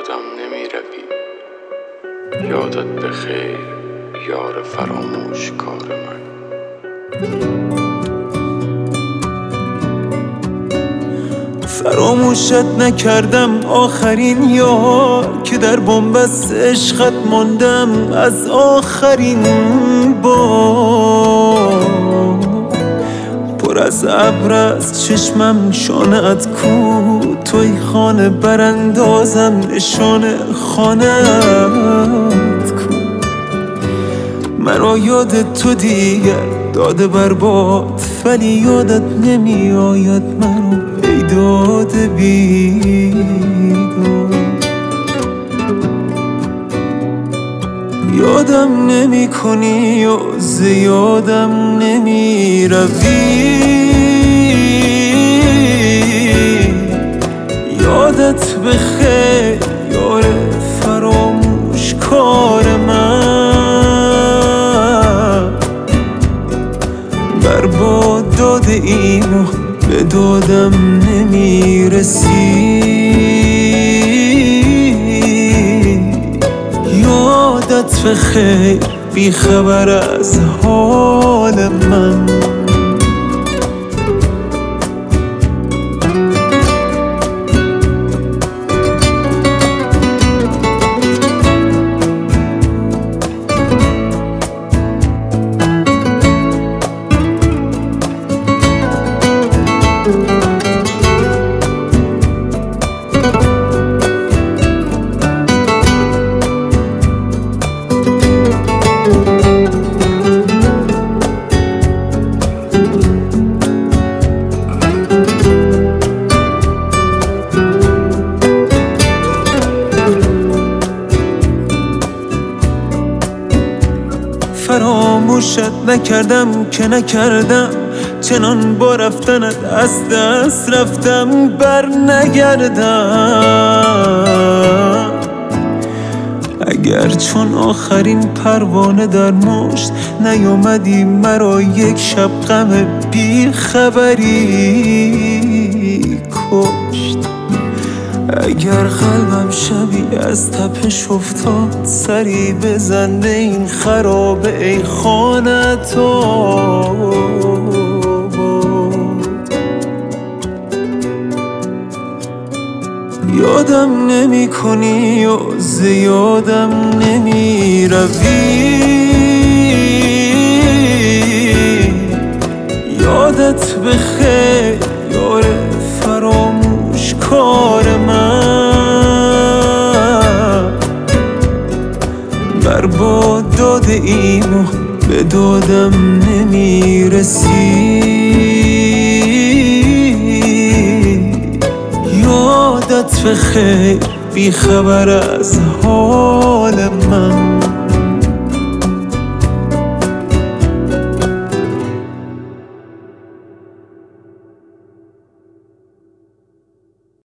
یادم نمی روی. یادت بخیر یار فراموش کار من. فراموشت نکردم آخرین یار که در بنبست عشقت ماندم از آخرین بار. پر از ابر از چشمم شانه‌ات کو، توی خانه براندازم نشانه خانه‌ات کو. مرا یاد تو دیگر داده برباد، ولی یادت نمی آید مرا ای داده بیداد. یادم نمی کنی و زیادم نمی روی. یادت بخیر یار فراموش کار من. برباد داده اینو به دادم نمی رسی. یادت بخیر بی خبر از حال من. فراموشت نکردم که نکردم، چنان با رفتنت از دست رفتم بر نگردم. اگر چون آخرین پروانه در مشت نیامدی مرا یک شب غم بی خبری کشت. اگر قلبم شبی از تپش افتاد، سری بزن به این خرابه ای خانت آباد. یادم نمی کنی و زیادم نمی روی. یادت بخیر یار فراموش کار من. برباد داده اینو به دادم نمی رسی. یادت بخیر بی خبر از حال من.